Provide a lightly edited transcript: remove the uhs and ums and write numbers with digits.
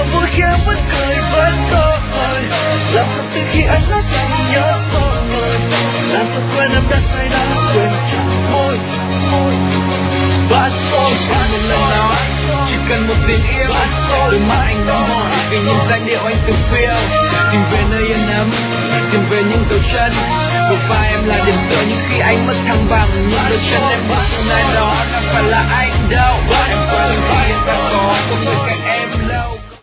sao vui khi em vẫn cười với tôi, làm sao tin khi anh nói rằng nhớ tôi, làm sao quên em đã say đã quên chọn môi bạn tôi. Một lần nào chỉ cần một tiếng yêu, đôi mắt anh nóng mỏi vì những giai điệu anh từng phiêu, tìm về nơi yên ấm, tìm về những dấu chân